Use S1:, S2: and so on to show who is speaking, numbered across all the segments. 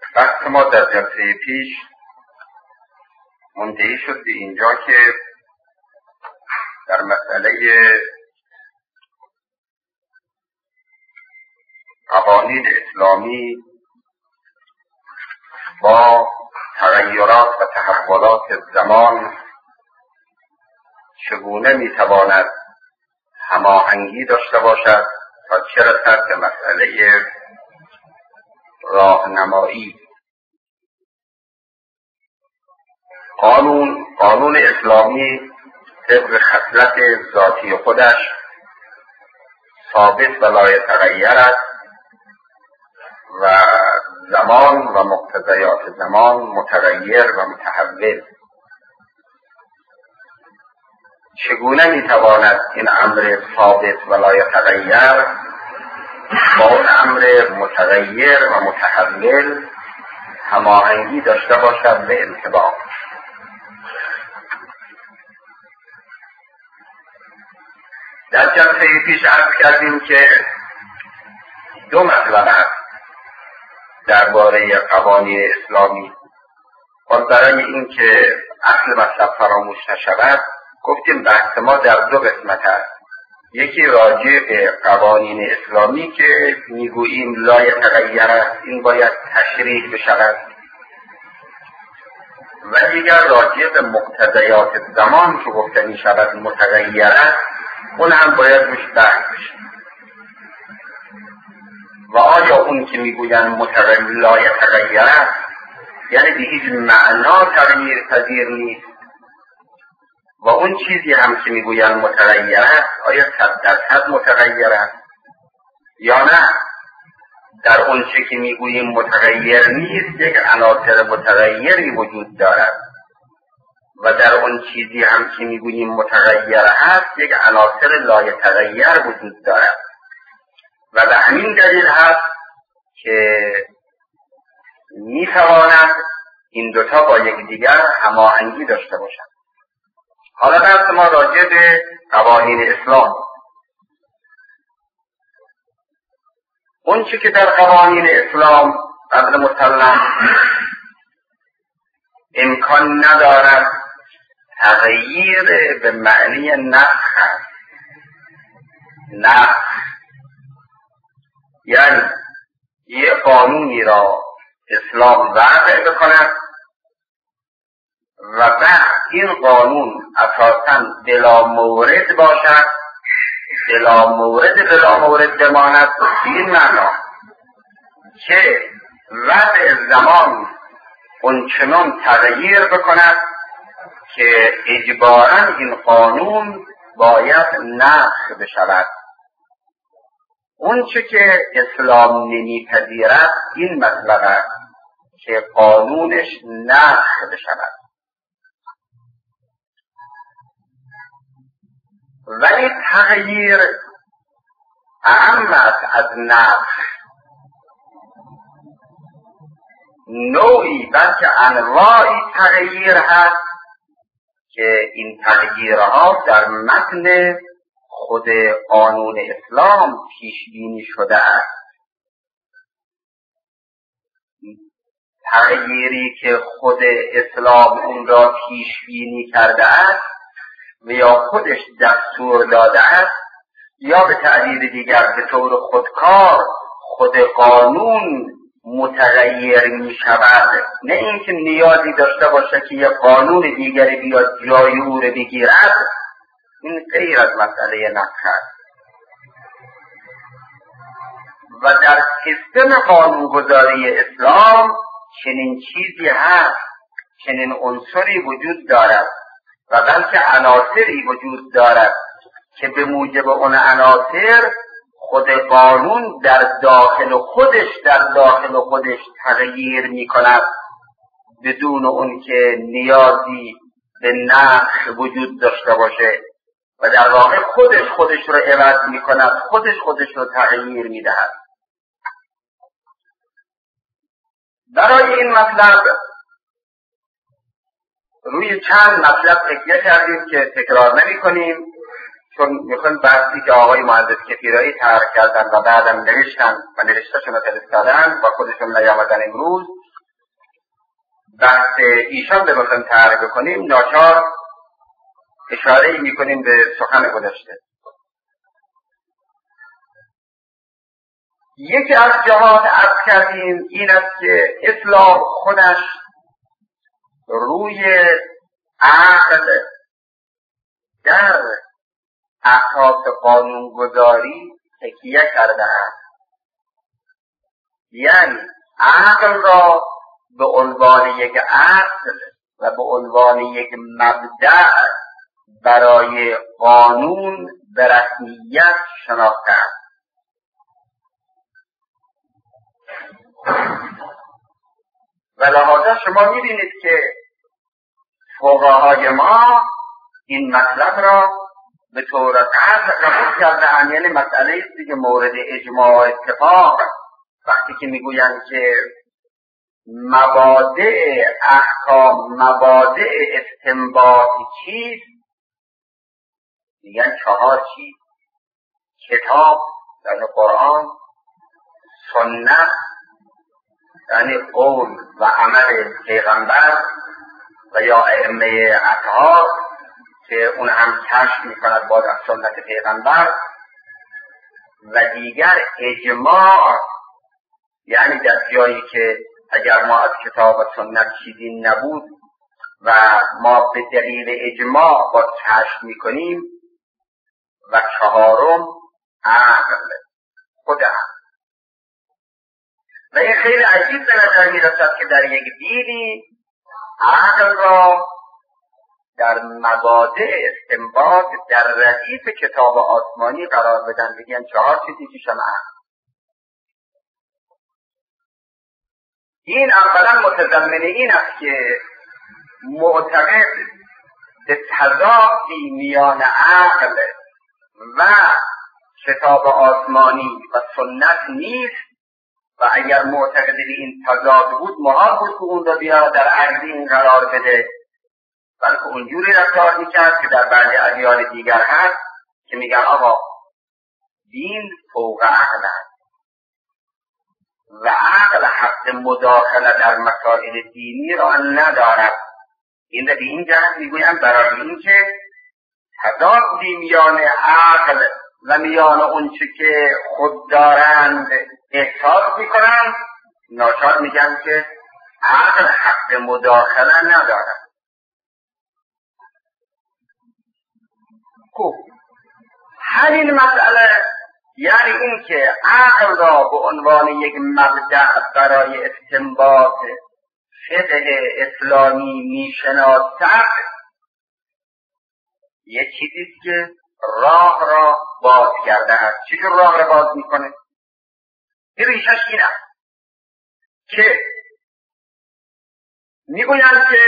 S1: وقت ما در جلسه پیش منتهی شد به اینجا که در مسئله قوانین اسلامی با تغیرات و تحولات زمان چگونه میتواند هماهنگی داشته باشد تا چه رسد به مسئله راهنمایی. قانون اسلامی طبق خصلت ذاتی خودش ثابت و لایتغیر است و زمان و مقتضیات زمان متغیر و متحول. چگونه میتواند این امر ثابت و لایتغیر با اون امر متغیر و متحول هماهنگی داشته باشد به انطباق؟ در جلسه پیش عرض کردیم که دو مطلب است درباره قوانین اسلامی و برای اینکه اصل مطلب فراموش نشود گفتیم بحث ما در دو قسمت است. یکی راجع به قوانین اسلامی که میگوییم لا یتغیر است، این باید تشریح بشود، و دیگر راجع به مقتضیات زمان که گفته می شود متغیر است، اون هم باید روش بحث بشه. و آیا اون که میگویند لا یتغیر است یعنی به هیچ معنا تغییر پذیر نیست، و اون چیزی هم که میگویند متغیر است آیا 100% متغیر است یا نه؟ در اون چه که میگوییم متغیر نیست یک عناصر متغیری وجود دارد، و در اون چیزی هم که میگوییم متغیر هست یک عناصر لایتغیر وجود دارد، و به همین دلیل هست که میتواند این دوتا با یکدیگر هماهنگی داشته باشند. حالا بحث ما راجع به قوانین اسلام. اون چی که در قوانین اسلام قبل مسلم امکان ندارد تغییر به معنی نسخ است. نسخ یعنی یه قانونی را اسلام وضع بکند و بعد این قانون اساساً بلا مورد باشد، بلا مورد بماند، این معنا که وضع زمان اونچنان تغییر بکند که اجباراً این قانون باید نسخ بشود. اون چه که اسلام نمیپذیرد این مطلب است که قانونش نسخ بشود، ولی تغییر اهم است از نسخ. نوعی بلکه انواعی تغییر هست که این تغییرها در متن خود قانون اسلام پیش بینی شده است. تغییری که خود اسلام اون را پیش بینی کرده است و یا خودش دستور داده است، یا به تعبیر دیگر به طور خودکار خود قانون متغیر می شود، نه اینکه نیازی داشته باشه که یک قانون دیگری بیاد جای او را بگیرد. این غیر از مسئله نسخ است. و در سیستم قانونگذاری اسلام چنین چیزی هست، چنین عنصری وجود دارد و بلکه عناصری وجود دارد که به موجب اون عناصر خود قانون در داخل خودش تغییر می کند بدون اون که نیازی به نسخ وجود داشته باشه، و در واقع خودش رو عوض می کند، خودش رو تغییر می دهد. برای این مطلب روی چند مطلب تکیه کردیم که تکرار نمی کنیم، چون میخوایم بحثی که آقای مهندس کفیرایی طرح کردن و بعدم نوشتن و نوشتهشون رو فرستادن و خودشون نیامدن امروز بحث ایشان رو بخوایم طرح بکنیم ناچار اشاره میکنیم به سخن گذشته. یکی از جهات عرض کردیم این است که اسلام خودش روی عقل در اساس قانونگذاری تکیه کرده است، یعنی عقل را به عنوان یک اصل و به عنوان یک مبدأ برای قانون به رسمیت شناخته است. و لحاظا شما می‌بینید که فقهای ما این مطلب را به طور قطع قبول کرده‌اند، یعنی مسئله است دیگه مورد اجماع و اتفاق. وقتی که میگویند که مبادئ احکام، مبادئ استنباط چیست، میگن 4 چیز: کتاب یعنی قرآن، سنت یعنی قول و عمل پیغمبر و یا ائمه اطهار که اون هم کشف میکند باز از سنت پیغمبر، و دیگر اجماع، یعنی در جایی که اگر ما از کتاب و سنت چیزی نبود و ما به دلیل اجماع با کشف میکنیم، و 4 عقل، خود عقل. و این خیلی عجیب به نظر میرسد که در یک دیدی عقل را در مبادئ استنباط در ردیف کتاب آسمانی قرار بدن، بگن 4 چیزی که شما عقل. این اولا متضمن این است که معتقد به تضادی میان عقل و کتاب آسمانی و سنت نیست، و اگر معتقد به این تضاد بود محال بود که اون را بیاره در عرض این قرار بده، بلکه اونجوری رفتار میکرد که در بعضی ادیان دیگر هست که میگن آقا دین فوق عقل است و عقل حق مداخله در مسائل دینی را ندارد. این را به این جهت میگویم برای این که تضادی میان عقل و میان اون چه که خود دارند احساس میکنند، ناچار میگن که عقل حق مداخله ندارد. خب همین مسئله، یعنی این که عقل را به عنوان یک مبدأ برای استنباط فقه اسلامی میشناسد، یک چیزیست که راه را باز کرده است. چطور راه را باز میکنه؟ ریشش این است که میگویند که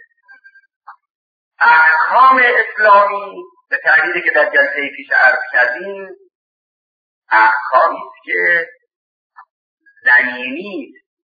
S1: احکام اسلامی به تعبیری که در جلسه پیش عرض کردیم احکامی است که زمینی،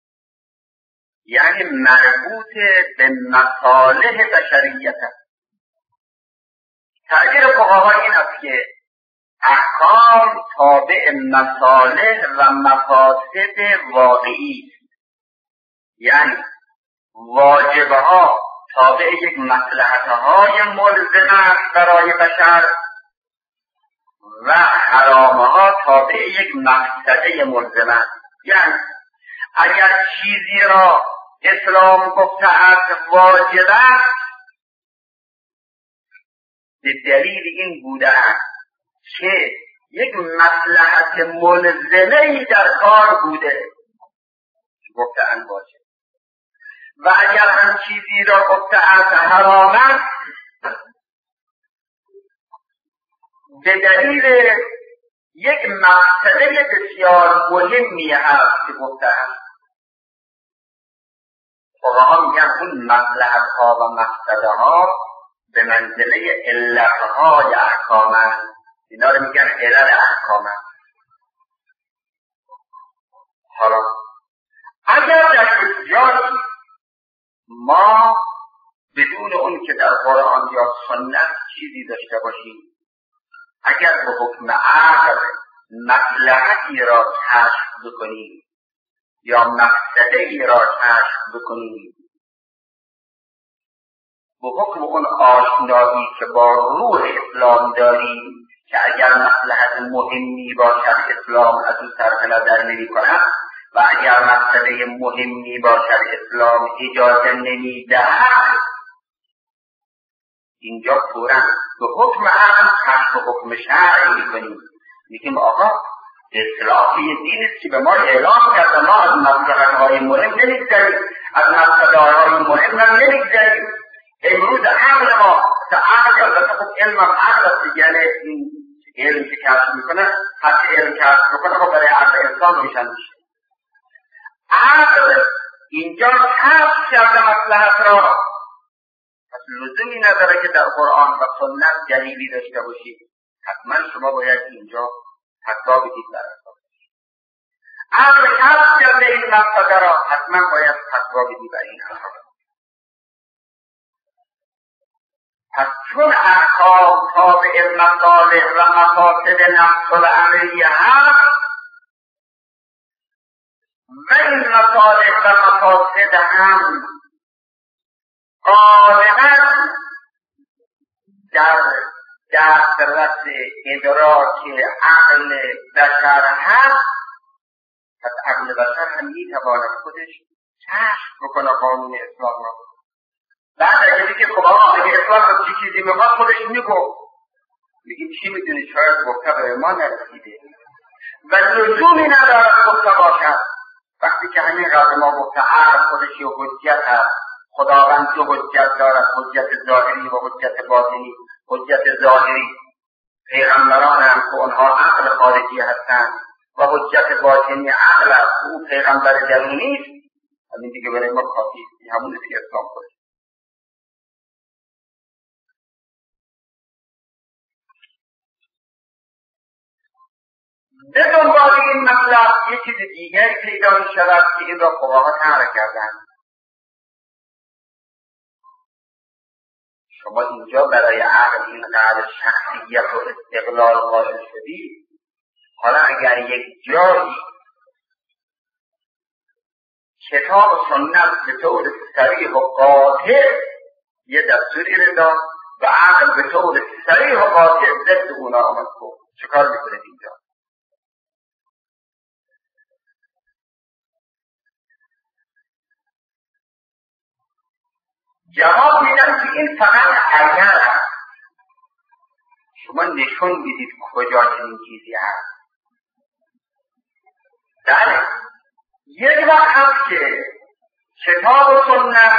S1: یعنی مربوط به مصالح بشریت است. تعبیر فقها این است که احکام تابع مصالح و مفاسد واقعی است، یعنی واجبها تابع یک مصلحتهای ملزم است برای بشر و حرامها تابع یک مفسده ملزم است. یعنی اگر چیزی را اسلام گفته است واجب است، به دلیل این بوده است که یک مصلحت ملزمه‌ای در کار بوده گفته اند واجب، و اگر هم چیزی را گفته است حرام است، به دلیل یک مقصده بسیار مهمی هست که گفته است. فقها میگن اون مصلحت‌ها و مقصدها به منزله علت‌های احکام است. اینا رو میگن علل احکام است. حالا اگر در جایی ما بدون اون که در قرآن یا سنت چیزی داشته باشیم، اگر به حکم عقل مصلحتی را کشف بکنیم یا مقصدی را کشف بکنیم به حکم اون آشنایی که با روح اسلام داریم که اگر مصلحت مهمی باشد اسلام از اون صرف نظر نمی کند و اگر مسئله مهمی باشد اسلام اجازه نمی دهد، اینجا فوراً به حکم عقل کشف حکم شرعی میکنیم. میگیم آقا اصلاح یه دینی است که به ما اعلام کرده، ما از مصلحت‌های مهم نمیگذریم، از مصلحت‌های مهم نمیگذریم. امروز عقل ما تا عقل البته خب علم هم عقل است، یعنی این علم که کشف میکنه حتی علم کشف میکنه خب برای عقل انسان روشن میشه. عقل اینجا کشف کرده مصلحت را، پس لزومی نداره که در قرآن و سنت دلیلی داشته باشید، حتما شما باید اینجا فتوا بدید بر اساس عقل کشف کرده این مقصد را، حتما باید فتوا بدید بر این اساس. پس چون احکام تابع مصالح و مفاسد نفس الامریه هست و این مصالح و مفاسد هم غالبا در دسترس ادراک عقل بشر هست، پس عقل بشر هم میتواند خودش کشف بکنه قانون اسلام را. بعد اگه میگه خب آقا اگه اسلام چی چیزی میخواد خودش میگو، میگیم چی میدونی شاید گفته به ما نرسیده و لزومی ندارد گفته باشد. وقتی که همین را ما گفته عقل خودش یه حجت هست، خداوند دو حجت دارد، حجت ظاهری و حجت باطنی. حجت ظاهری پیغمبران هم که اونها عقل خارجی هستند و حجت باطنی عقل است، او پیغمبر درونی است. همین دیگه برای ما کافی است، همون دیگه اسلام خودش. به دنبال این مطلب یه چیز دیگری پیدا می شود که این را فقها طرح کردند. شما اینجا برای عقل اینقدر شخصیت و استقلال قائل شدید، حالا اگر یک جایی کتاب و سنت به طور صریح و قاطع یه دستوری رو داد و عقل به طور صریح و قاطع ضد اونا آمد گفت، چه کار میکنه اینجا؟ جواب میدن که این فقط عین است. شما نشون میدید کجا چنین چیزی هست. بله، یک وقت هست که کتاب و سنت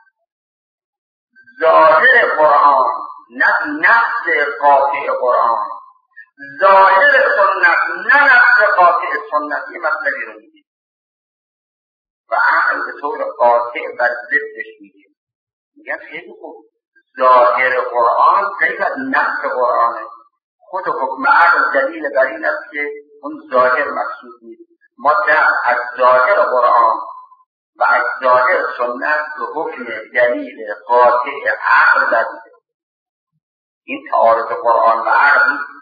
S1: ظاهر قرآن، نه نفس قاطع قرآن، ظاهر سنت نه نفس قاطع سنت، یه مطلبی رو میدید و عقل به طور قاطع بر ضدش میگه. میگن خیلی خوب، ظاهر قرآن غیر از نفس قرآنه. خود حکم عقل دلیل بر این است که اون ظاهر مقصود نیست. ما از ظاهر قرآن و از ظاهر سنت به حکم دلیل قاطع عقل دلیل. این تعارض قرآن و عقل نیست.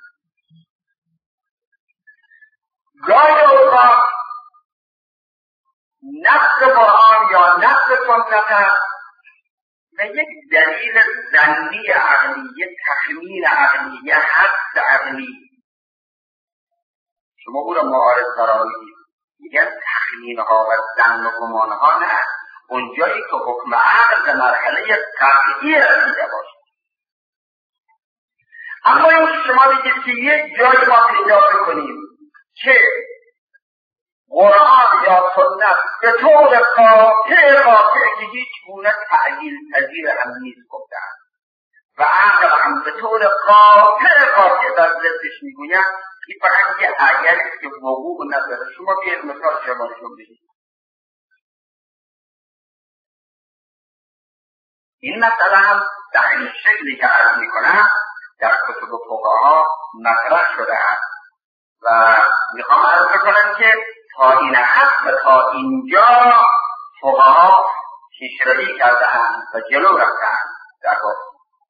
S1: گاهی اوقات نفس قرآن یا نفس سنت هست و یک دلیل ظنی عقلی، یک تخمین عقلی، یک حدس عقلی. شما او را معارض قرار میدید، میگن تخمین ها و ظن و گمان ها نه، اونجایی که حکم عقل به مرحله قطعی رسیده باشه. اما این شما میگید که یک جای ما پیدا بکنیم که قرآن یا سنت به طور قاطع که هیچ گونه تعلیل پذیر هم نیست گفتن و عقل هم به طور قاطع در ضدش میگوید، این فقط یه عیلی است که وقوع نداره. شما بیاید مثال شما نشون بدید. این مسئله هم در این شکلی که عرض میکنم در کتب فقها مطرح شده است و میخوام عرض بکنم که تا این حد و تا اینجا فقها پیشروی کرده‌اند و جلو رفته‌اند در واقع.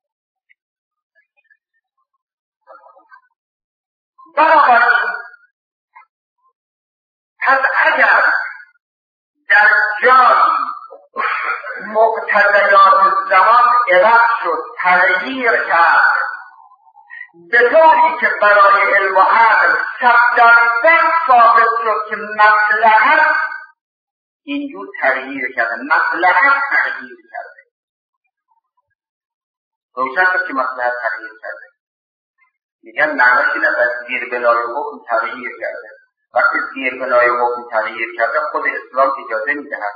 S1: بنابراین پس اگر در جایی مقتضیات زمان عوض شد، تغییر کرد، به طوری که برای علم و عقل 100% ثابت شد که مصلحت اینجور تغییر کرده، مصلحت تغییر کرده. روشن شد که مصلحت تغییر کرده. میگن معناش اینه از زیر بنای حکم تغییر کرده. وقتی زیر بنای حکم تغییر کرده خود اسلام اجازه میدهد،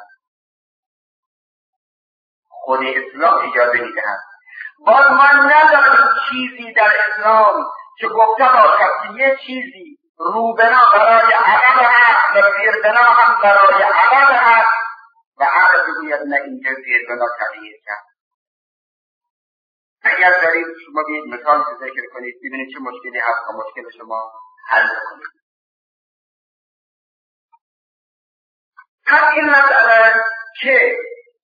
S1: خود اسلام اجازه میدهد. باز ما نداریم چیزی در اسلام که گفته باشد که یه چیزی روبنا برای عقب هست و زیربنا هم برای عقب هست و عقب بگوید نه اینجا زیربنا تغییر کرد. اگر دارید شما بیاید مثال ذکر کنید ببینید چه مشکلی هست و مشکل شما حل کنید. پس این مسئله که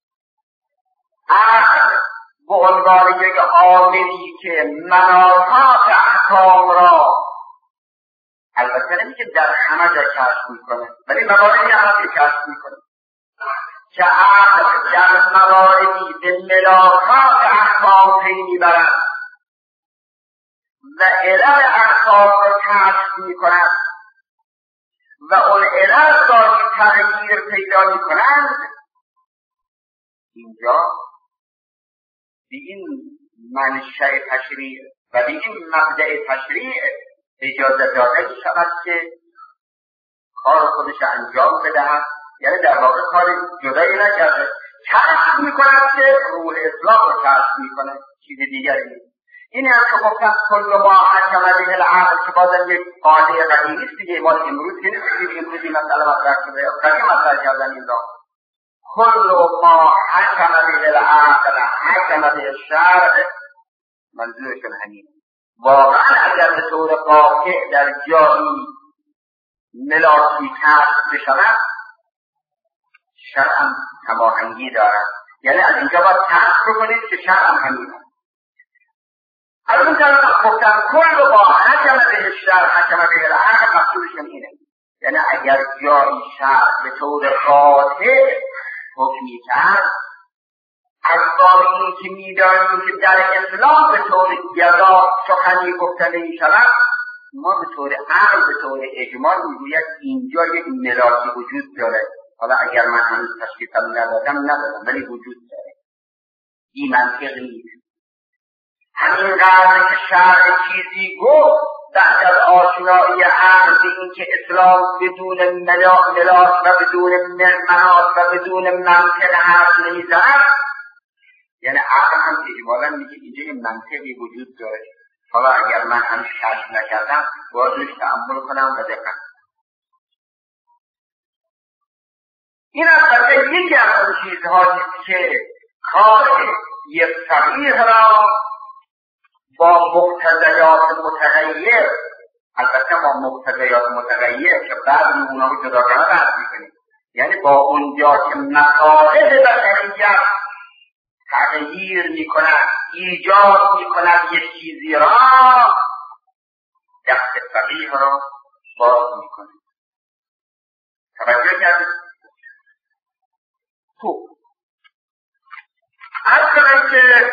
S1: عقل به عنوان یک عاملی که مناطات احکام را البته نمی که در همه جا کشف میکنه ولی مواردی هم که کشف میکنه که عقل در مواردی به مناطات احکام پی میبرد و علل احکام را کشف میکند و اون علل را تغییر پیدا میکنند، اینجا به این منشأ تشریع و به این مبدأ تشریع اجازه داده شود که کار خودش انجام بدهد. یعنی در واقع کار جدایی نکرده، کشف میکند که روح اسلام رو کشف میکنه، چیز دیگری نیست. این هم که گفتن کل ما حکم به العقل که بازم یک قاعده قدیمی است دیگه، ما امروز که نیست که امروز این مسئله مطرح شده یا قدیم مطرح کردن این را. کل ما حکم به العقل حکم به الشرع، منظورشون همینه. واقعا اگر به طور قاطع در جایی ملاکی کشف بشود شرع هم هماهنگی دارد، یعنی از اینجا باید کشف بکنید که شرع هم همینه. از اون طرف گفتن کل با حکم به الشرع حکم به العقل، مقصودشون اینه، یعنی اگر جایی شرع به طور قاطع حکمی کرد، از باب این که می‌دانیم که در اسلام به طور جزا سخنی گفته نمی‌شود، ما به طور عقل به طور اجمال میگوید اینجا یک ملاکی وجود داره. حالا اگر من هنوز تشخیصم ندادم ولی وجود داره. این منطق نیست. همین قراره که شرع چیزی گفت بعد از آشنایی عقل به این که اسلام بدون ملاک و بدون مناط و بدون منطق حرف نمی‌زند، یعنی عقل هم اجمالا میگه اینجا یه منطقی وجود داره. حالا اگر من هم کشف نکردم باید روش تأمل کنم و دقت. این البته یکی از اون چیزهایی که کار یک فقیه را با مقتضیات متغیر، البته با مقتضیات متغیر که بعد اونها رو جداگانه بحث میکنیم، یعنی با اونجا که مصالح بشریت تغییر میکند، ایجاد میکند یک چیزی را، دست فقیه را باز میکند. توجه کردید؟ خوب. از کنم که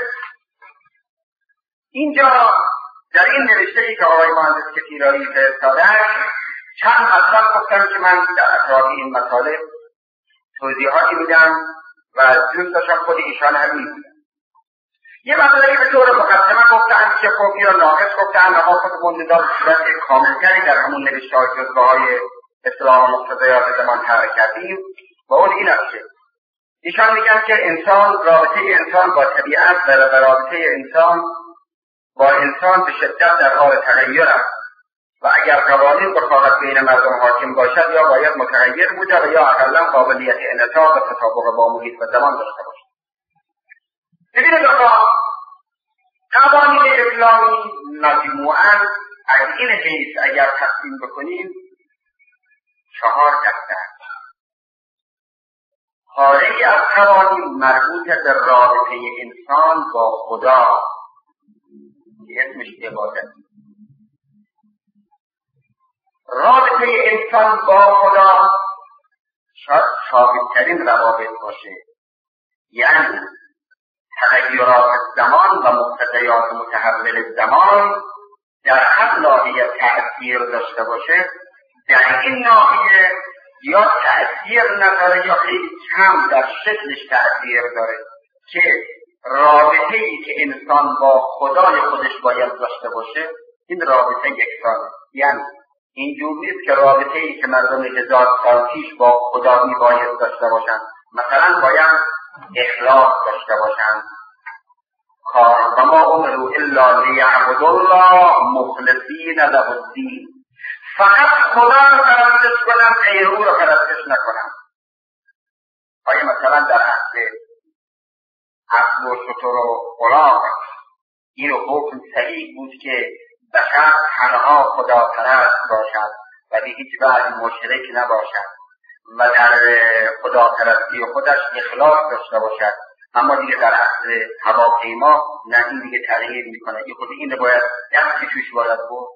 S1: اینجا در این نوشته‌ای که آقای مهندس کفیرایی فرستادن چند مطلب گفتم که من در اطراف این مطالب توضیحاتی میدم و دوست داشتم خود ایشان هم میدونم. یه مسئله به طور مقدمه گفتن که خوبی یا ناقص گفتن و ما خودمون در صورت کاملتری در همون نوشته‌های جزوه‌های اصلاح و مقتضیات زمان طرح کردیم و اون این است که ایشان میگن که رابطه انسان با طبیعت و رابطه انسان با انسان به شدت در حال تغییر است و اگر قوانین بخواهد بین مردم حاکم باشد یا باید متغیر بوده و یا اقلا قابلیت انعطاف و تطابق با محیط و زمان داشته باشد. ببینید قوانین اسلامی مجموعاً از این حیث اگر تقسیم بکنیم 4 دسته است. پاره‌ای از قوانین مربوط به رابطه انسان با خدا که اسمش عبادت. رابطه انسان با خدا شاید ثابت‌ترین روابط باشه یعنی تغییرات زمان و مقتضیات متحول زمان در هر ناحیه تأثیر داشته باشه، در این ناحیه یا تأثیر نداره یا خیلی کم در شکلش تأثیر داره، که رابطه ای که انسان با خدای خودش باید داشته باشه این رابطه یکسانه. یعنی اینجور نیست که رابطه ای که مردم 1000 سال پیش با خدا باید داشته باشن، مثلا باید اخلاص داشته باشن، و ما امروا الا لیعبدوا الله مخلصین له الدین، فقط خدا رو پرستش کنم، غیر او رو پرستش نکنم. آیا مثلا در اسب و شتر و الاغ این حکم صحیح بود که بشر تنها خدا پرست باشد و به هیچ وجه مشرک نباشد و در خدا پرستی خودش اخلاص داشته باشد، اما دیگه در اصل هواپیما نه، این دیگه تغییر میکنه، این خود این باید دستی توش باید بود.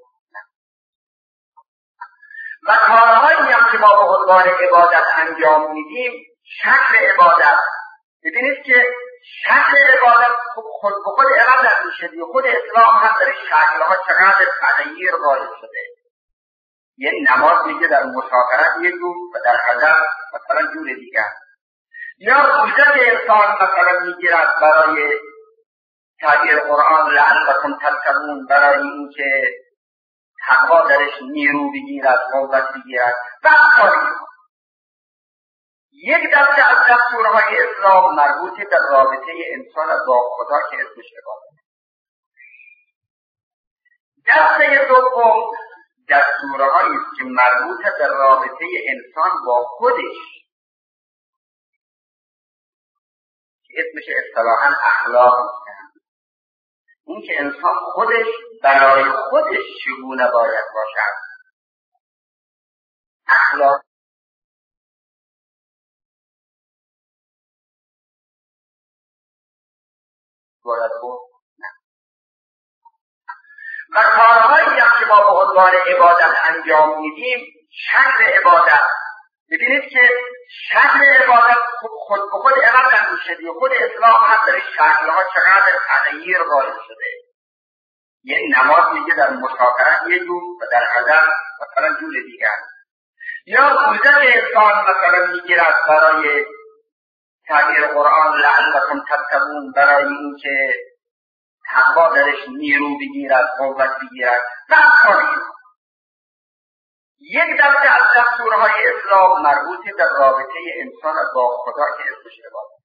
S1: و کارهایی هم که ما به عنوان عبادت انجام میدیم شکل عبادت، ببینید که شکل عبادت خود به خود عبادت میشه، خود اسلام هم در شکلها چقدر تغییر وارد شده. یعنی نماز میگه در مسافرت یک جور و در حضر مثلا جور دیگر، یا روزه انسان مثلا میگیرد برای تعبیر قرآن لعلکم تتقون، برای اینکه تقوا درش نیرو بگیرد، قوت بگیرد و کاری. یک دسته از دستورهای اسلام مربوط به رابطه انسان با خدا که اسمش عبادت. دسته دوم دستورهایی است که مربوط به رابطه انسان با خودش که اسمش اصطلاحاً اخلاق است. این که انسان خودش برای خودش چگونه باید باشد، اخلاق باید بود. و کارهایی هم که ما به عنوان عبادت انجام میدیم شکل عبادت، ببینید که شکل عبادت خود به خود عبادت میشه، خود اسلام هم در شکلها چقدر تغییر وارد شده. یعنی نماز میگه در مسافرت یه جور و در حضر مثلا جور دیگر، یا روزه انسان مثلا میگیرد برای تعبیر قرآن لعلکم تتقون، برای اینکه تقوا درش نیرو بگیرد، قوت بگیرد و کاری. یک دسته از دستورهای اسلام مربوط به رابطه انسان با خدا که اسمش عبادت.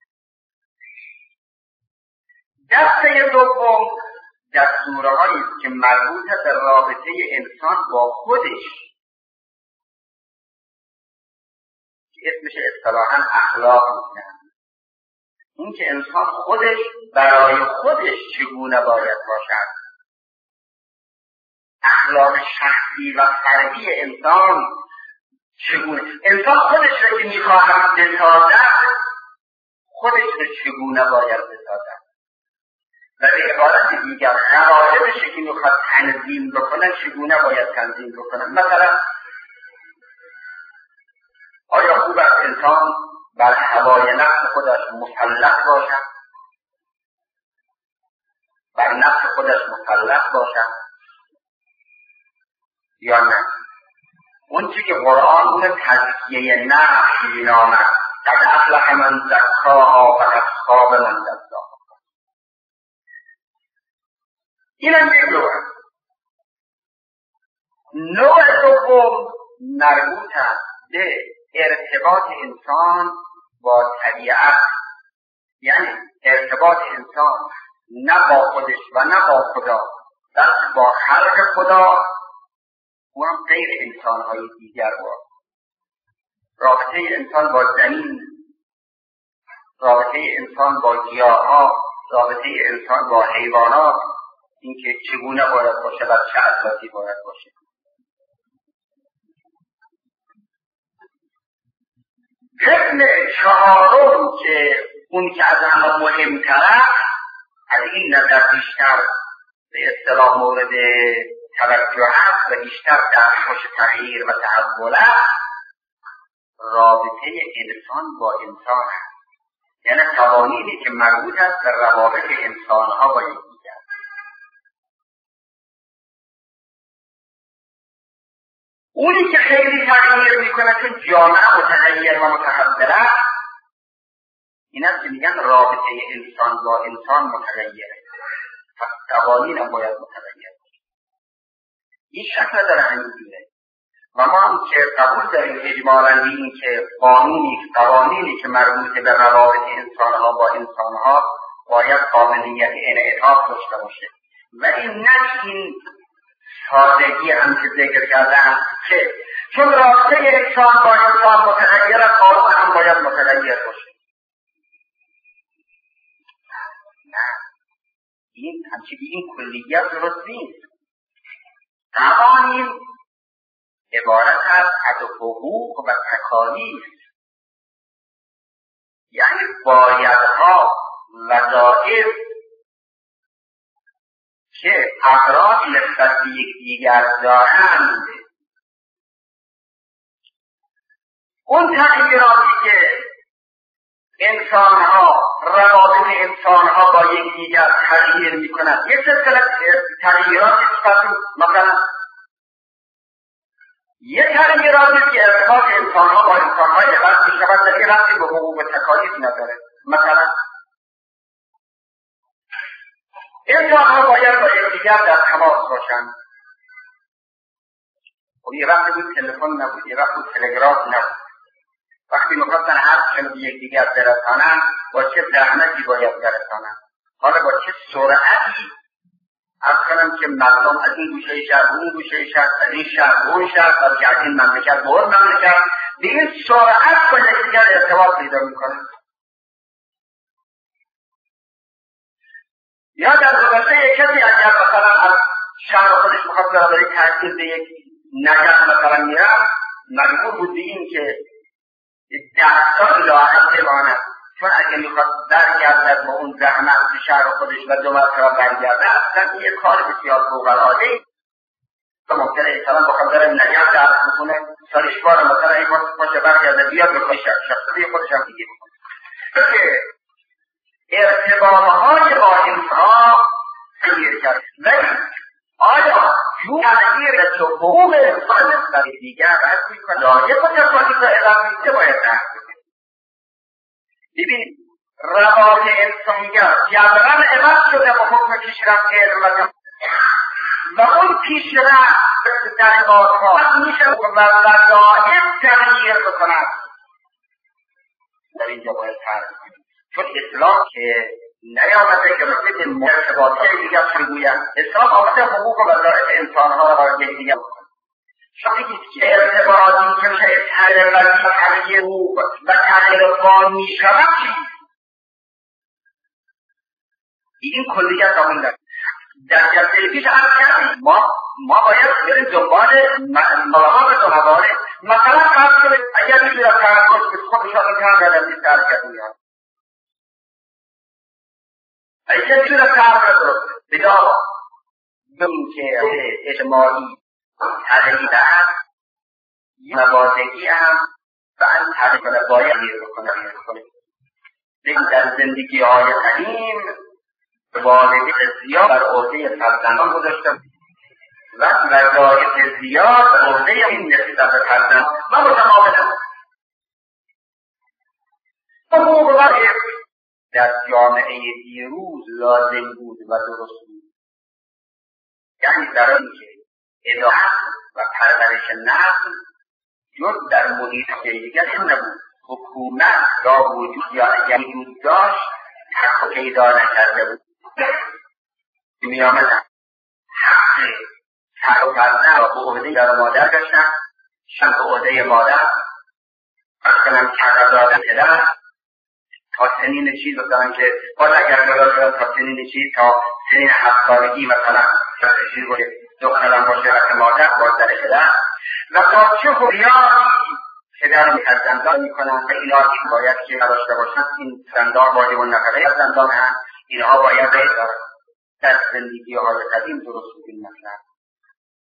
S1: دسته دوم دستورهایی است که مربوط به رابطه انسان با خودش که اسمش اصطلاحاً اخلاق میگن. این که انسان خودش برای خودش چگونه باید باشد، اخلاق شخصی و فردی انسان چگونه، انسان خودش را که میخواهد بسازد خودش را چگونه باید بسازد و به عبارت دیگر قواعدش که میخواد تنظیم بکنن چگونه باید تنظیم بکنن. مثلا آیا خوب است انسان بر هوای نفس خودش مسلط باشد، بر نفس خودش مسلط باشد یا نه؟ اون چی که قرآن اون تزکیه نفس مینامد، قد افلح من زکاها و قد خاب من دساها. اینم بگوه نوع دوم مربوط است به ارتباط انسان با طبیعت، یعنی ارتباط انسان نه با خودش و نه با خدا، بلکه با خلق خدا و هم غیر انسان‌های دیگر با رابطه انسان با زمین، رابطه انسان با گیاها، رابطه انسان با حیوانات، اینکه چگونه باید باشه و چه اساسی باید باشه. قسم چهارم که اون که از همه مهمتره، از این نظر بیشتر به اصطلاح مورد توجه هست و بیشتر در خوش تغییر و تحول است، رابطه انسان با انسان هست. یعنی قوانینی که مربوط است به روابط انسانها با یکدیگر. اونی که خیلی تغییر میکنه چون جامعه متغیر و متحوله، این است که میگن رابطه انسان با انسان متغیره، پس قوانین هم باید متغیر باشه. این شکل داره همینجوره و ما هم که قبول داریم اجمالاً این که قوانینی که مربوط به روابط انسانها با انسانها باید قابلیت انعطاف داشته باشه، ولی نه این سادگی هم که ذکر کردم که چون رابطه انسان با انسان متغیره قانون هم باید متغیر باشه. نه، این همچنین این کلیت درست نیست. قوانین عبارت از حقوق و تکالیف، یعنی بایدها، وظایف که افراد نسبت به یکدیگر دارند. اون تغییراتی که روابط انسانها با یکدیگر تغییر میکنند، یک سلسله تغییراتی مثلا یک تغییراتی که ارتباط انسانها با انسانها عوض میشود در این ربطی به حقوق و تکالیف نداره. مثلا انسانها باید با یکدیگر در تماس باشند. خب یه وقتی بود تلفن نبود، یه وقتی بود تلگراف نبود. وقتی میخواستن حرف به یکدیگر برسانند با چه زحمتی باید برسانند، حالا با چه سرعتی از کنم که مردم از این گوشه شهر اون گوشه شهر، از این شهر اون شهر، از این مملکت به اون مملکت، به این سرعت با یکدیگر ارتباط پیدا میکنند. یا در گذشته یک کسی اگر مثلا از شهر خودش میخواد برای تحصیل به یک نجف مثلا میرفت، مجبور بود به این که 10 سال لااقل بماند، چون اگه میخواد برگردد با اون زحمت به شهر خودش و 2 مرتبه برگرده، اصلا یه کار بسیار فوق‌العاده‌ای. ممکنه مثلا بخواد بره نجف درس بخونه، سالش بار مثلا این باشه برگرده بیاد به خودش شخصی خودش هم دیگه بکنه. که ارتباطهای با انسان تغییر کرد، ولی آیا تغییر تو حقوق انسان نسبت دیگر رد میکنه؟ لایق و تفاوت را اعلام میشه باید درک کنید. ببینید روابط انسانگر جبران عوض شده با حکم پیشرفت علم و اون پیشرفت در عبادها میشه و وظایف تغییر بکنند. در اینجا باید فرق کنید، چون اسلام که نیامده که مثل مرتباطی دیگر بگوید، اسلام آمده حقوق و وظایف انسانها را باید یکدیگر بکنند. شما بگید که ارتباطی که میشه تغییر حقوق و تغییر فان میشود چی؟ این کلیت قبول داریم. در جلسه پیش عرض کردیم ما باید بریم دنبال مراقب و موارد. مثلا فرض کنید اگر میشه در تحقیق که خودش امکان دارد نیست حرکت میاد، اگر میشه در تحقیق بجا این که اجتماعی تغییر است، نوازگی هم و ان تغییر باید بکنه. در زندگی های قدیم والدین زیاد بر عهده فرزندان گذاشته و وظایف زیاد بر عهده این نسبت به فرزند و متماولا حقوق و وظایف در جامعه دیروز لازم بود و درست بود. یعنی در اینکه ادامه و پرورش نسل جز در محیط دیگر نبود. حکومت یا وجود یا اگر وجود داشت حق پیدا نکرده بود. می آمدن حق فرزند را به عهده در مادر داشتن، شن به عهده مادر مثلا کرده دادن پدر تا سنین چیز بکنن که باز اگر دادن تا سنین چیز تا سنین 7 سالگی مثلا چیز باشه دخترم باشه وقت مادر باز در پدر و تا چه حریاتی پدر فرزندان میکنن و اینا که باید که نداشته باشن. این فرزندان واجب النفقه فرزندان هم اینها باید در زندگی های قدیم درست بود این مطلب.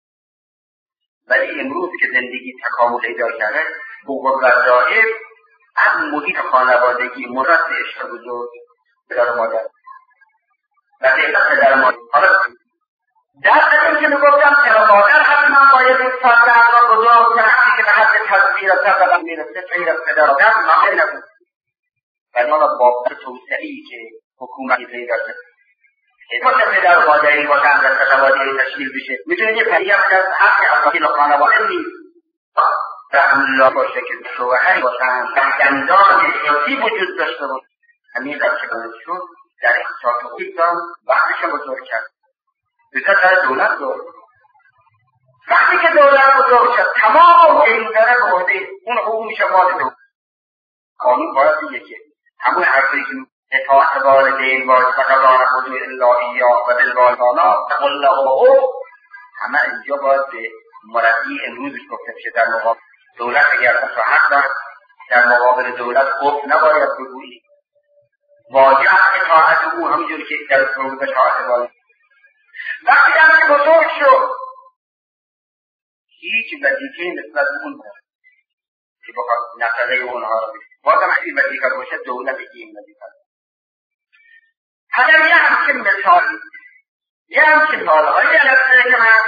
S1: ولی امروز که زندگی تکامل پیدا کرده حقوق و وظایف از محیط خانوادگی مرد عشق بزرگ پدر و مادر و غیرت پدر و مادر. حالا در قسم که میگفتم پدر و مادر حتما باید این فرزند را بزرگ کنند که به حد تصویر از نفرم میرسه، غیر از پدر و مادر مانع نبود. و ما با توسعه‌ای که حکومتی پیدا کرد باشه پدر و مادری باشن و خانواده‌ای تشکیل بشه. میتونه یه پریه از حق اساسی خانواده نیست رحم الله باشه که شوهری باشن دندان حسی وجود داشته باشه. همین در که باید شد در اقتصاد حقیقتان وقتش بزرگ کرد بسیار در دولت دور. وقتی که دولت بزرگ شد تمام این داره به عهده اون حقوق میشه مال دولت. قانون باید دیگه که همون حرفی که اطاعت والدین واجب و قضا نبوده الا ایا و بالوالدانا قل له، همه اینجا باید به مربی امروز گفته بشه. در مقابل دولت اگر تو حق دارد در مقابل دولت گفت نباید بگویی. واجب اطاعت او همینجوری که در روز اطاعت والدین. وقتی هم که بزرگ شد هیچ وظیفه نسبت به اون دارد که بخواد نفقه اونها را بده. بازم اگه وظیفه باشه دولت این وظیفه. اگر یه همچین مثالی یه همچین حالهایی علمه که من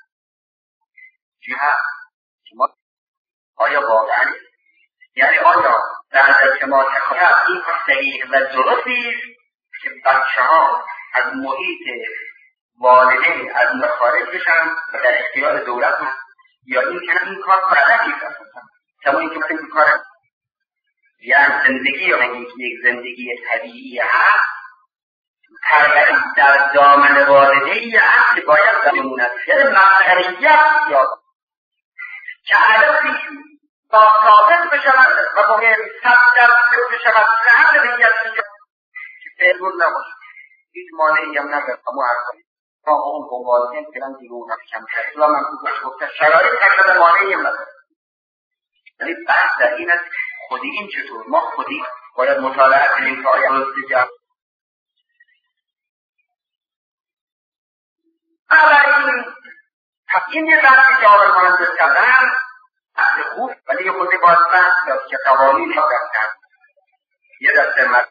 S1: جهه شما آیا واقعا یعنی آیا در شما تخیل این صحیح و درستی که بچه ها از محیط والدین از اون خارج بشن و در اختیار دولت هست یا این که این کار غلطی است؟ شما این که مثل این کار یعنی زندگی یا یک زندگی طبیعی هست تربیت در دامن والدین هست که باید بموند. یعنی مظهریت یا که عددی با ثابت بشود و باید 100% بشود صحت نیت اینجا که پیرگون نباشه. هیچ مانعی هم نداره. اما حرفایی تا اون با والدین کلم دیگه اون کم کرد. اسلام هم خوبش گفته شرایط تکرد مانعی هم نداره. یعنی بحث در این است خودی این چطور؟ ما خودی باید مطالعه کنیم که آیا درستی جمع. این یه بحثی که آقای مهندس کردن بحث خوب ولی خودی باید بحث داشت که قوانین را گفتن. یه دسته مرد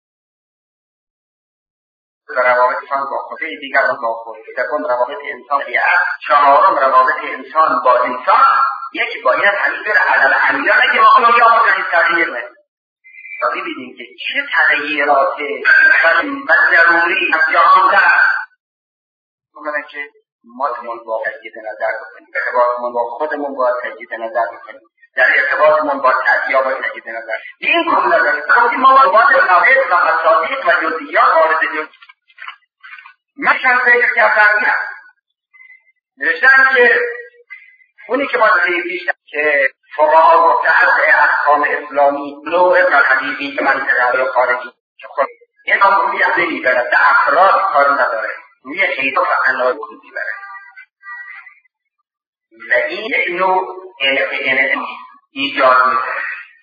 S1: روابطشان با خودی دیگران با خودی سوم روابط انسان بیاد چهارم روابط انسان با انسان یک باید همین بر عدم امیانه که ما یا کنید تغییر ندید. تا ببینیم که چه تغییرات و ضروری از جهان دارد. بگم که ما با تجدید نظر بکنیم، ارتباطمون با خودمون با تجدید نظر بکنیم، در ارتباطمون با تجزیه با تجدید نظر. این کاملا داریم. وقتی ما با نوید و مصادیق و جزئیات وارد جزئیات مشان فکر کردن نه. نوشتن که اونی که باید ریزیش که فقها گفته از احکام اسلامی نوع حقیقی که منطقه یا خارجی که خود این هم روی عدلی برد در افراد کار نداره روی حیطا و انواع کلی برد و این یک نوع ایجاد میکنه.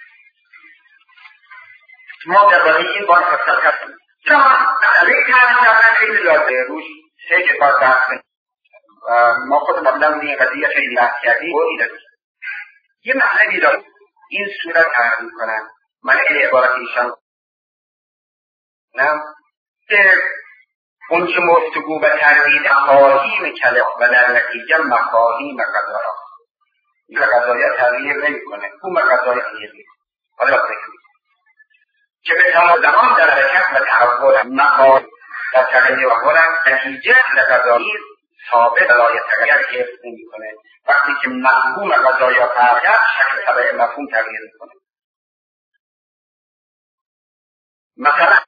S1: ما در باید این باید فصل کردیم چون یک کردن خیلی لازه روش سه که باید دست کنیم ما خود مبلغ این قضیه خیلی لحظ کردیم و ایده یه مطلبی دارم این صورت تحریم کنن من این عبارت ایشان که اون که مفتگو به تردید مفاهیم کلم و در نتیجه مفاهیم قضایا این قضایا تغییر نمی کنه اون قضایا تغییر نمی کنه. حالا بکنیم که به تمام زمان در حرکت و تحول مفاهیم در تغییر کنن نتیجه لقضایی ثابت برای تغییر حفظ نمی کنه. وقتی که مفهوم قضایا تغییر شکل تبع مفهوم تغییر می کنه. مثلا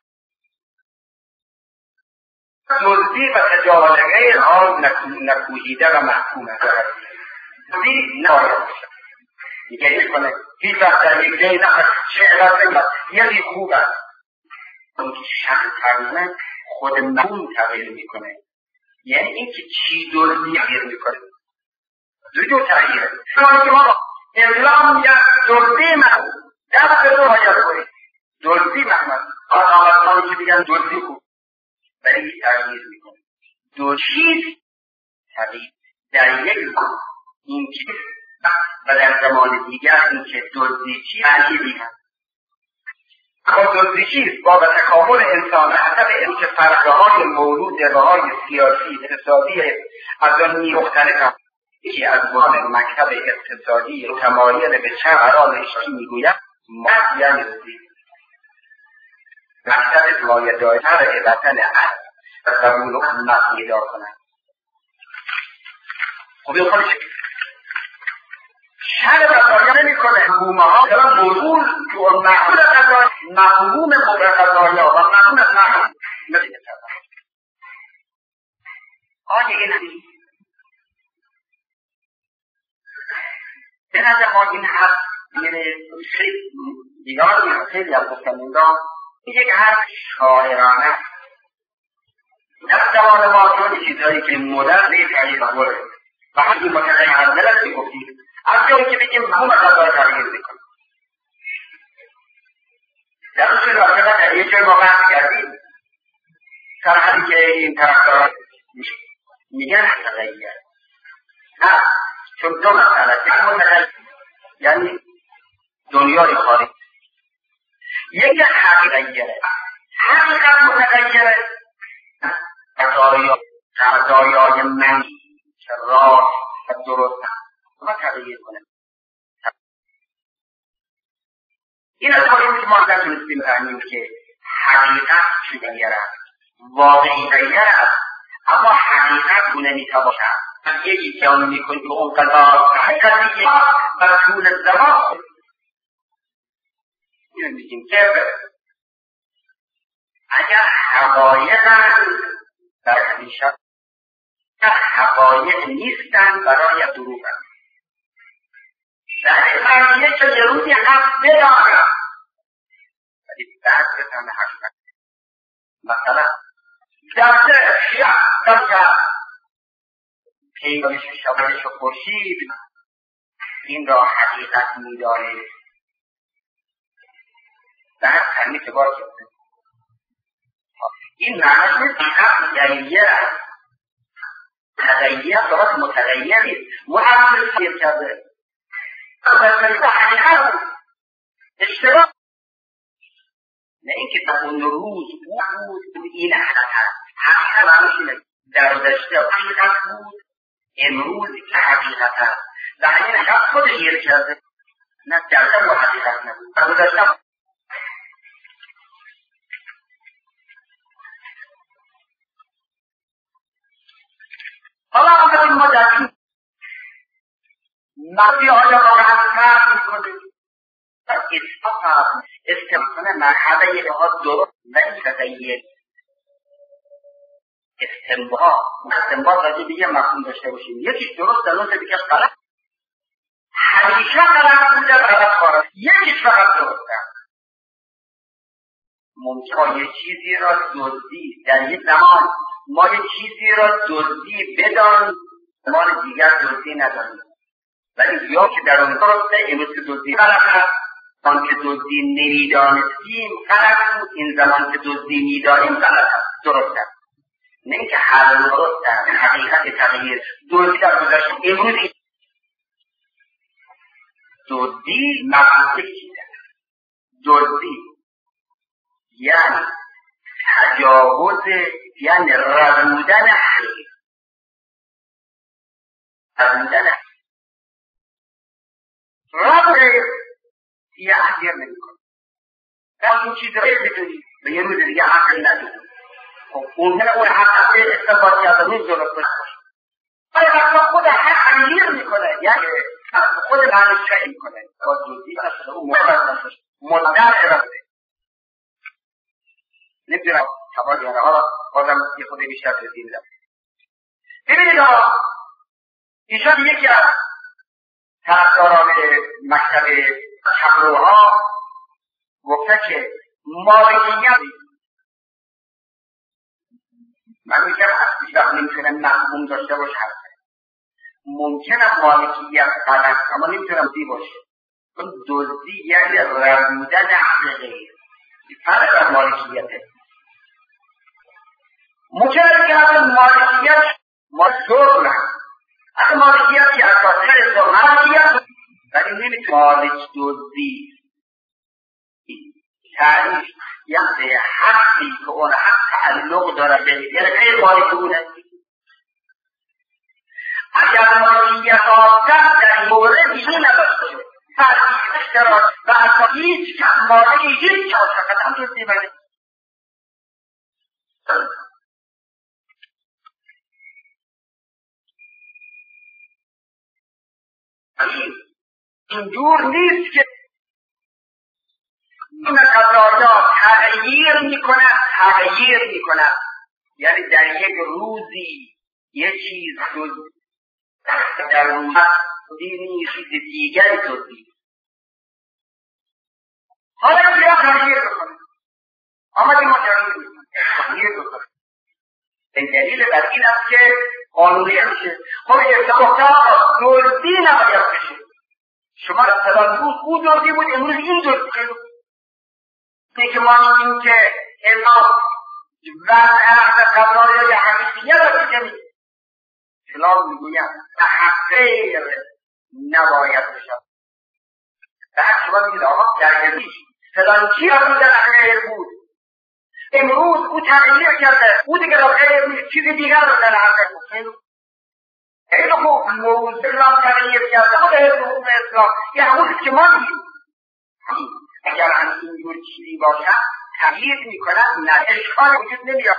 S1: دزدی و تجاوز غیر آن نکوهیده و محکومه دزدی نباید باشه دیگه یک کنه هیچ وقت در یک جایی نخواهد شعرات نمید یکی خوب است اون که شکل تغییر خود مفهوم تغییر می کنه یعنی این که چی دزدی تغییر می کنه دو جور تغییره شما که ما اسلام یا دزدی مفهوم دست به دو باید کنید دزدی مفهوم آقایانی که میگن دزدی خوب ولی تغییر میکنه دو چیز تغییر در یک این چیز و در زمان دیگر این که دزدی چیز تغییری هست اما دزدی چیست؟ با تکامل انسان حسب اینکه فرقه‌های موجود رقهای سیاسی اقتصادی از آن مختلف یکی از بحران مکتب اقتصادی متمایل به چند قرار اشتی میگوید مرد یعنی دزدی مکتب مایه‌دارتر وطن عرب و قبول و خدمت پیدا کنند. خب این خودش شر قضایی نمی کنه. حکومه ها دارن موضوع که محمول قضایی محروم قضایی ها و محروم از محروم نزید سرده آنه این همی به نظر ما این حرف خیلی دیگار خیلی از گفتنگان یک حرف شاعرانه در زمان ما چون چیزهایی که مدر نیست تغییر بخوره و همین متقیم از دلت بگفتیم از جایی که بگیم مهم قضای تغییر بکنیم در اصول راستقا در یه جای ما بحث کردیم سر همین که این طرفداران میگن تغییر نه چون دو مسئله یعنی دنیای خارج یک حقیقیه حقیقت متغیره قضایای من که راه و درست و تغییر کنه این از باید که ما در تونستیم فهمیم که حقیقت چگونه است واقعی غیر است اما حقیقت اونه نیسا باشد یکی که اون میکنی که اون قضا حقیقتیه و طول زمان اینو میگیم که اگر حقایق در همیشه حقایق نیستن برای دروغ هست در این که یه روزی حق بدارم ولی بعد بزنه حقیقت مثلا در پیدایش شبانش و خورشید این را حقیقت می‌داره در همین که باید این معنیش نیست حق متغیر است تغییر درست متغیر نیست محمد سیر کرده و حقیقت اشتباه نه اینکه در اون روز بود این حقیقت معنیش اینه در گذشته حقیقت بود امروز که حقیقت است در این حق خود غیر کرده نه در و حقیقت نبود در گذشته حالا آمدیم ما در این مردی آیا را رفتر میکنه در استمکنه مرحبه یه ها درست و این تغییر استنباط راجع به یه مفهوم داشته باشیم یکیش درست در نوع دیگه غلط همیشه غلط بوده و غلط خواهد یکیش فقط درسته ممکن یه چیزی را دزدی در یک زمان ما یه چیزی را دزدی بدان زمان دیگر دزدی ندانیم ولی یا که در اون درسته امروز که دزدی غلط هست آن که دزدی نمیدانستیم غلط بود این زمان که دزدی میدانیم غلط هست درست هست نه اینکه هر درست هست حقیقت تغییر دزدی در گذشته امروز دزدی مقصود چیزه دزدی یعنی تجاوز یعنی ربودن حقیقت رب یه احضیر نمی کنه تا این چیز را بدونی به یه روز دیگه عقل ندونی خب اون حق استنباطی از روز درست باشه ولی وقتا خود حق تغییر میکنه یعنی خود معنی شعی میکنه با جزئی اصلا اون مدر ارده نمیدونم تبادی هنه حالا بازم یه خود بیشتر توضیح میدم ببینید آقا ایشان یکی از طرفداران مکتب چپروها گفته که مالکیت من میگم هیچ وقت نمیتونه مفهوم داشته باشه ممکنه مالکیت غلط اما نمیتونم دی باشه چون دزدی یعنی ربودن حق غیر فرق از مالکیته ممکنه که از مالکیت مالکیت نه از مالکیت که اساسه از مالکیت ولی نمیتونه مالک دزدی تعریف یعنی حقی که اون حق تعلق داره به یعنی غیر مالک اونه. اگر مالکیت آدم در این مورد دیگه نباشه تعریفش دارد و اصلا هیچ کم مالک هیچ کم فقط هم توی بله اینجور نیست که این قضایا تغییر میکنه یعنی در یک روزی یک چیز در روز دینی چیز دیگری توضیح حالا که تغییر بکنه آمدی ما تغییر بکنه این دلیل بر این است که قانونی میشه. خب اتفاقا دزدی نباید بشه. شما مثلا او دزدی بود امروز این دزدی که ما میگیم که امام و اهل قضایای حقیقیه را بکنیم اسلام میگویم تحقیر نباید بشه. بعد شما میگید آقا درگیری فلان چی را بود در خیر بود امروز او تغییر کرده او دیگه را خیر بود چیزی دیگر را در حقیقت بود. خیلی خوب موضوع را تغییر کرده خود حکم اسلام یه همون که ما میگیم اگر هم اینجور چیزی باشه تغییر میکنه نه اشکال وجود نمیاد.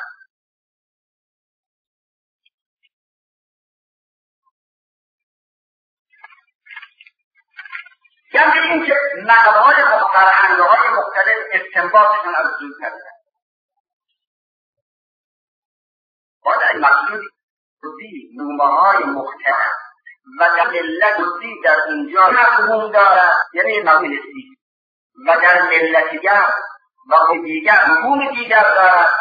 S1: یعنی بگیم که نقلهای فرهنگ‌های مختلف استنباطشون از دور کرده باید این مقصود روزی نومه‌های مختلف و در ملت روزی در اینجا مفهوم دارد یعنی مفهوم نسبی و در ملت دیگر و دیگر مفهوم دیگر دارد.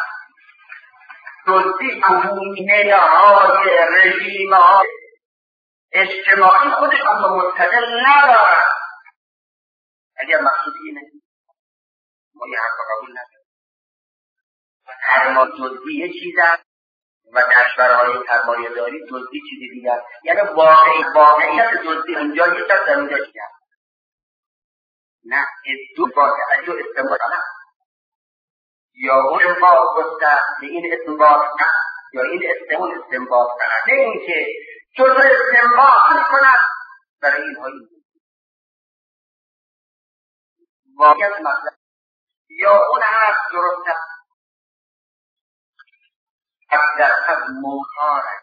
S1: روزی مفهوم‌های رژیم‌های اجتماعی خودش اما مستقل ندارد. اگر مقصود اینه ما یه حق قبول نداریم. سرمایه دزدی یه چیز است و کشورهای سرمایه داری دزدی چیزی دیگر. یعنی واقعیت دزدی اونجا یه چیز در اونجا چیز نه دو واقعیت دو استنباط نه یا اون استنباط گفته به این استنباط نه یا این استنباط نه اینکه جز استنباط کند برای اینها این واقعیت مطلب یا اون حرف درست است در از موهاره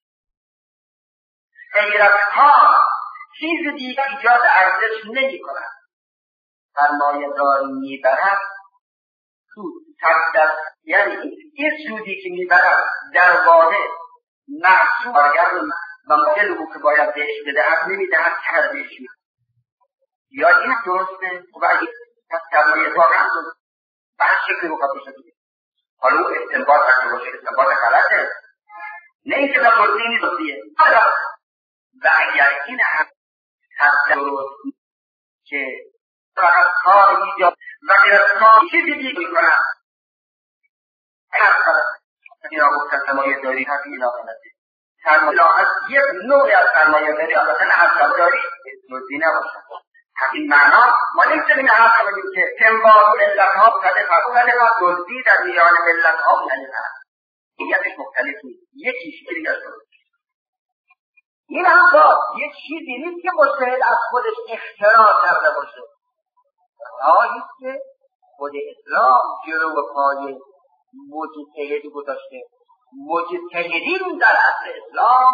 S1: غیرتها چیز دیگر ایجاد ارزش نمی کند. سرمایه داری می برد سود تقدر یعنی این سودی که می برد در واقع محصول و مدل او که باید بهش بدهد نمی دهد که بهش می یا این درسته و این سرمایه واقعا بعد شکل رو قبل شده حالا او استنباط کرده باشه استنباط غلطه نه اینکه در مورد اینی دوستیه و اگر این هم درست که فقط کار ایجاد و غیر کار چیزی دیگه کنم این را گفتن سرمایه داری هست این را غلطه سرمایه هست یک نوعی از سرمایه داری البته نه از داری دوستی نباشه همین معنا ما نمیتونیم حرف بزنیم که تنبار ملت‌ها مختلف هست دزدی در میان ملت‌ها مختلف هست نیتش مختلف نیست یکیش که دیگر درست این هم باز یک چیزی نیست که مستحیل از خودش اختراع کرده باشه راهی که خود اسلام جلو پای مجتهد گذاشته. مجتهدین در اصل اسلام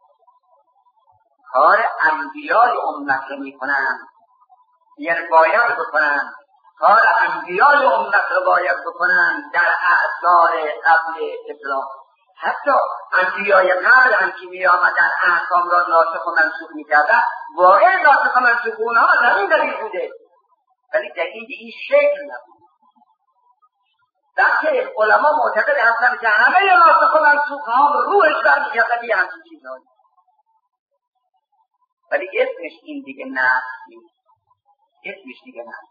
S1: کار انبیای امت رو میکنن یعنی باید بکنن کار انبیای امت رو باید بکنن در اعصار قبل اسلام. حتی انبیای قبل هم که می آمدن احکام را ناسخ و منسوخ میکردن واقع ناسخ و منسوخ اونها در این دلیل بوده ولی دلیل به این شکل نبود. بلکه علما معتقد هستند که همه ناسخ و منسوخ ها روحش برمیگردد یه همچین چیزهایی ولی اسمش این دیگه نه اسمش دیگه نه.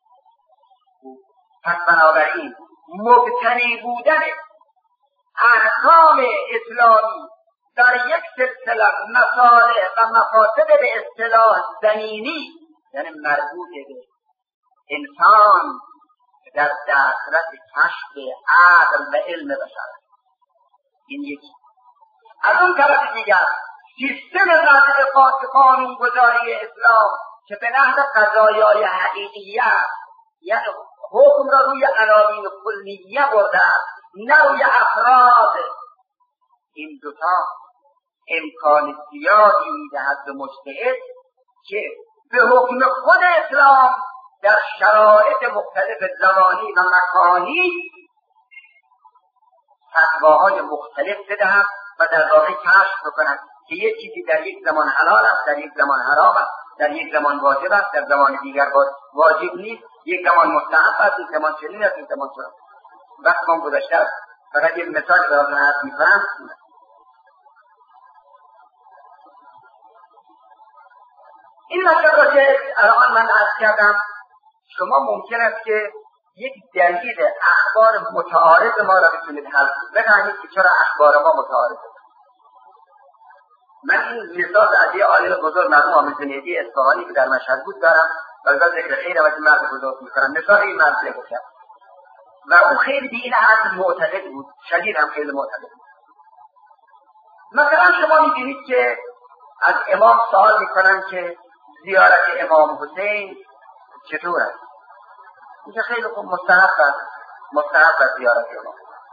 S1: پس بنابراین مبتنی بودن احکام اسلامی در یک سلسله مصالح و مفاسد به اصطلاح زمینی یعنی مربوط به انسان
S2: در دسترس کشف عقل و علم بشر. این یکی. از اون طرف دیگر سیستم قانونگذاری اسلام که به نحو قضایای حقیقیت یعنی حکم را روی عناوین کلیه برده است نه روی افراد، این دوتا امکان زیادی میدهد به مجتهد که به حکم خود اسلام در شرایط مختلف زمانی و مکانی فتواهای مختلف بدهد و در واقع کشف بکنند که یک چیزی در یک زمان حلال است، در یک زمان حرام است، در یک زمان واجب است، در زمان دیگر واجب نیست، یک زمان مستحب است، یک زمان چنین است، یک زمان چنین است. وقت من گذاشته است. فقط یک مثال براتون عرض می‌کنم. این مسئله را که الان من عرض کردم، شما ممکن است که یک دلیل اخبار متعارض ما را بتونید حل کنید. بفهمید که چرا اخبار ما متعارضه. من این مثال از یه عالم بزرگ مرحوم حامد جنیدی اصفهانی که در مشهد بود دارم و از ذکر خیر و مرد بزرگ میکنم. مثال این مرد بگم و او خیلی به این عقل معتقد بود، شدید هم خیلی معتقد بود. مثلا شما میبینید که از امام سوال میکنن که زیارت امام حسین چطور است؟ میگه خیلی خوب، مستحب است زیارت امام.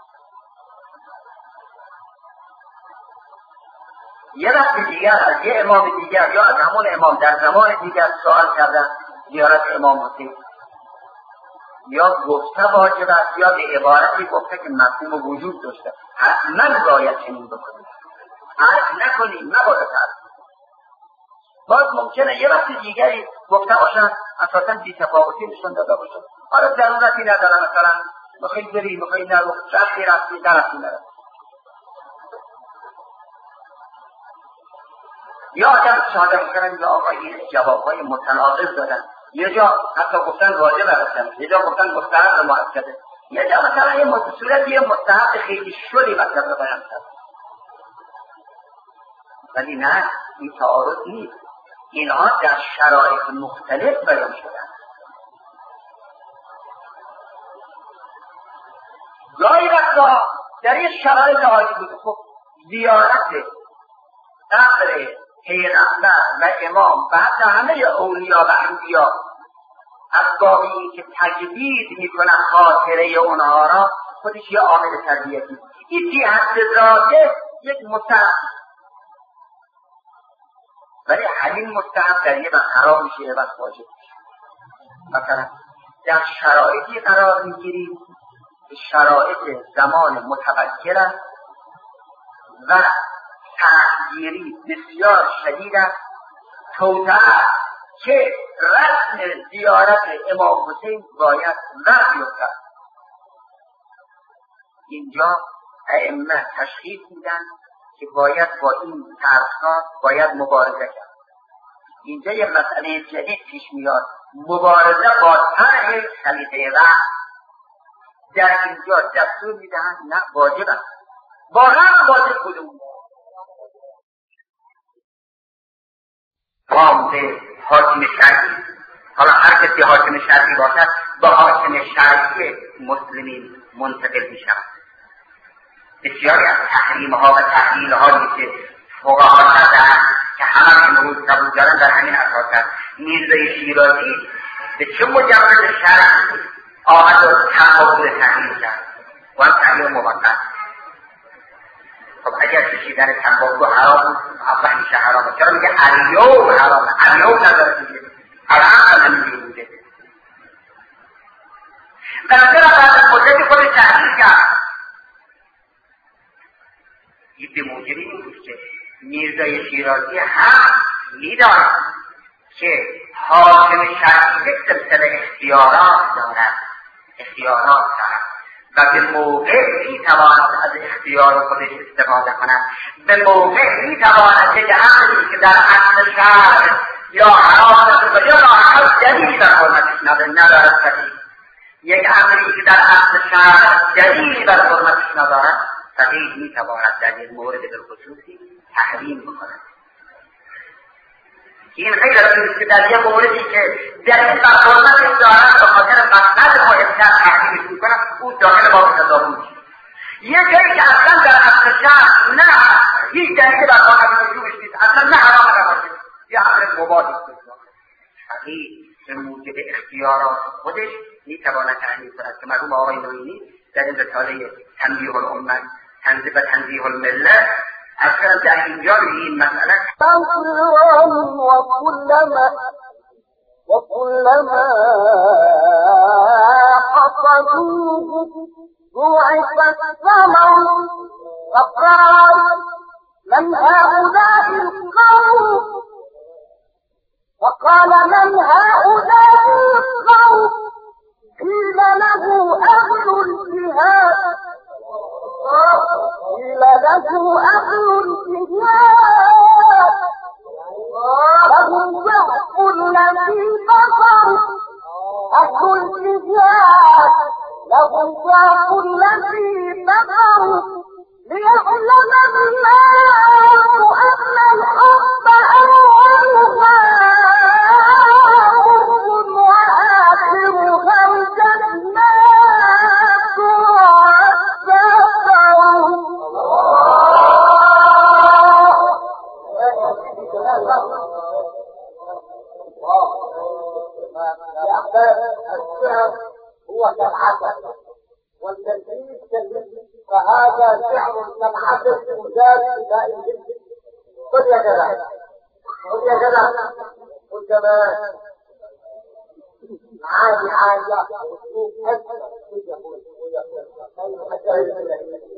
S2: یه وقت دیگر از یه امام دیگر یا از همون امام در زمان دیگر سوال کردن زیارت امام حسین، یا گفته واجب است یا به عبارتی گفته که مفهوم وجود داشته، حتما باید چنین بکنید، عرض نکنید، نباید عرض. باز ممکنه یه وقت دیگری گفته باشن اساساً بی‌تفاوتی نشون داده باشن، حالا ضرورتی نداره، مثلا بخواید بری بخواید نرو، شخصی رفتی درستی نرفتی. یا آدم ساده میکنن یا آقا این جوابهای متناقض دادن، یه جا حتی گفتن واجب هستن، یه جا گفتن مستحب مؤکده، یه جا مثلا یه صورت یه مستحب خیلی شلی مطلب رو بیان کرد. ولی نه، این تعارض نیست، اینها در شرایط مختلف بیان شدن. گاهی وقتا در این شرایط عالی بود. خب زیارت قبر پیغمبر و امام و حتی همه اولیاء و انبیاء اسبابی که تجدید میکنن خاطره اونها را، خودش یه عامل تربیتی. این فی حد ذاته یک مستحب، ولی همین مستحب در یه وقت حرام میشه، یه وقت واجب میشه. مثلا در شرایطی قرار میگیریم که شرایط زمان متبکر است و تغییری بسیار شدید است، توطئه که رسم زیارت امام حسین باید رفع یفتد. اینجا ائمه تشخیص میدن که باید با این ترس‌ها باید مبارزه کرد. اینجا یه مسئله جدید پیش میاد، مبارزه با طرح خلیفه رفع. در اینجا دستور میدهند نه واجب است، واقعا واجب کدوم قام به حاکم شرعی، حالا هر کسی حاکم شرعی باشد با حاکم شرعی مسلمین منتقل می شود. بسیاری از تحریمها و تحلیلهایی که فقها کردند که همه امروز قبول دارن در همین اساس است. میرزای شیرازی به چه مجرد شرعی آمد و تقابل تحلیل کرد و هم تحلیل موقت. خب اگر کشیدن تنباکو حرام اصلا میشه حرامه، چرا میگه الیوم حرامه؟ الیوم نداره دیگه، الان همینجوری بوده. در چرا بعد از مدت خود تحلیل کرد؟ این به موجب این بود که میرزای شیرازی هم میداند که حاکم شرعی یک سلسله اختیارات دارد و به موقع میتواند از اختیار خودش استفاده کند، به موقع میتواند یک امری که در اصل شرع یا حرام است و یا لااقل دلیلی بر حرمتش ندارد، یک امری که در اصل شرع دلیلی بر حرمتش ندارد، فقیه میتواند در یک مورد بالخصوصی تحریم بکند. این غیر از این که در یه موردی که دلیل بر حرمتش دارن به خاطر مقصد مهمتر تحریمش میکنن او داخل باب تضامن میشه. یه جایی که اصلا در اصل شرع نه هیچ دلیل بر حرمت وجوبش نیست، اصلا نه حرام نباشه، یه امر مباح است. فقیه به موجب اختیارات خودش میتواند تعیین کند که مرحوم آقای معینی در این رساله تنبیه الامه و تنزیه المله اصلا در اینجا به این مسئله
S3: وكلما حصدوه ضعف الثمر فقال من هؤلاء القوم قيل له أهل الجهاد فهم ضعف الذي بصر أهل الجهاد لهم ضعف الذي بصر ليعلم الله أن الحب أولها وآخرها الجنات الشعر هو كالعسل والتنفيذ كالمثل، فهذا شعر كالعسل مزاد بماء الجد. قل يا جلال قل يا جلال قل كمان عادي عادي اسلوب اسهل يقول